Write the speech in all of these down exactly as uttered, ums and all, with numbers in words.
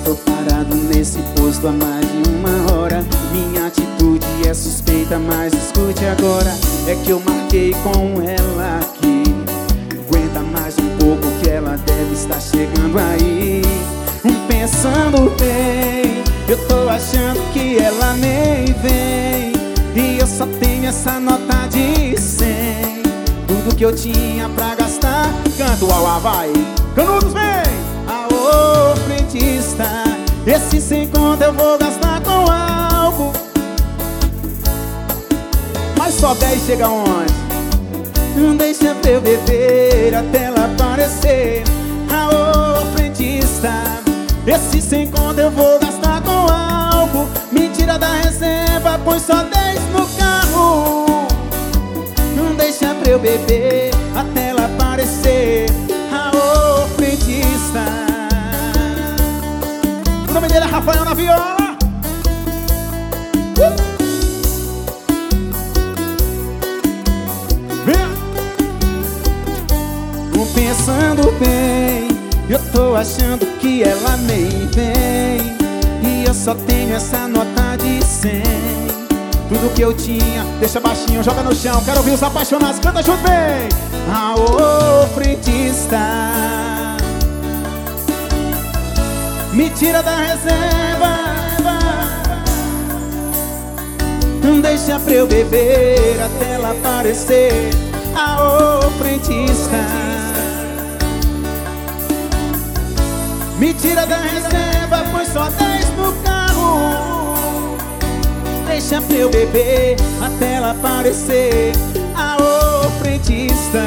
Tô parado nesse posto há mais de uma hora. Minha atitude é suspeita, mas escute agora. É que eu marquei com ela aqui. Aguenta mais um pouco que ela deve estar chegando aí. Pensando bem, eu tô achando que ela nem vem. E eu só tenho essa nota de cem. Tudo que eu tinha pra gastar. Canto, uau, vai! Canudos, vem! Aô, frentista, esse sem conta eu vou gastar com algo. Mas só dez chega onde? Não deixa pra eu beber até ela aparecer. Aô, frentista, esse sem conta eu vou gastar com algo. Me tira da reserva, põe só dez no carro. Não deixa pra eu beber até ela aparecer. Aô, frentista. O nome dele é Rafael na viola. uh! Vem! Pensando bem, eu tô achando que ela nem vem. E eu só tenho essa nota de cem. Tudo que eu tinha, deixa baixinho, joga no chão. Quero ouvir os apaixonados, canta junto, bem! Aô, frentista, me tira da reserva. Não deixa pra eu beber até ela aparecer. Aô, frentista, me tira da reserva, põe só dez no carro. Deixa pra eu beber até ela aparecer. Aô, frentista.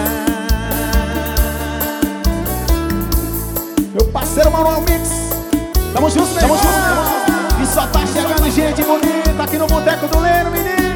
Meu parceiro Manuel Mix, tamo junto, tamo junto. E só tá chegando gente bonita aqui no Boteco do Leno, menino.